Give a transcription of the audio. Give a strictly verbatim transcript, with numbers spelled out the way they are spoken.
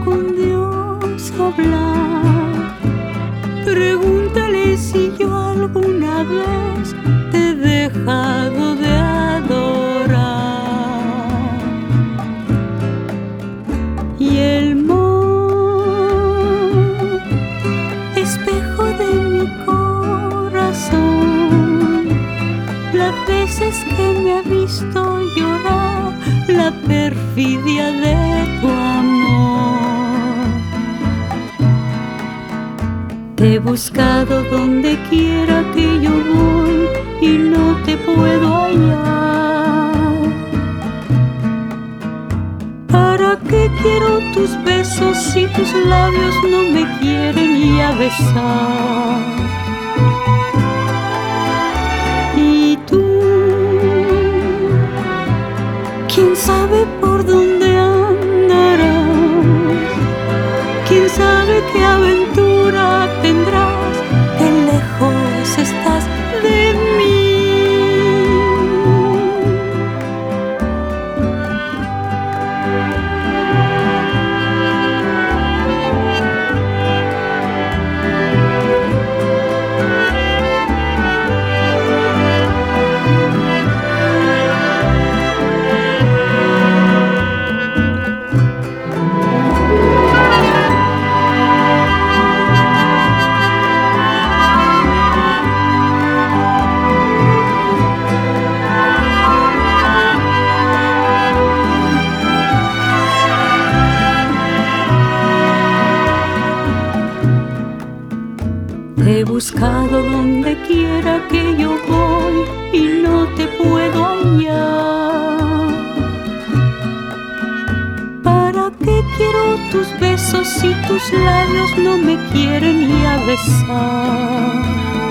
con Dios hablar. Pregúntale si yo alguna vez te he dejado de adorar. Y el mar, espejo de mi corazón, las veces que me ha visto llorar, la perfidia de tu amor. Te he buscado donde quiera que yo voy y no te puedo hallar. ¿Para qué quiero tus besos si tus labios no me quieren ya besar? Y tú, ¿quién sabe por dónde andarás? ¿Quién sabe qué aventura tendrás? Qué lejos estás de mí. Te he buscado donde quiera que yo voy y no te puedo hallar. ¿Para qué quiero tus besos si tus labios no me quieren ya besar?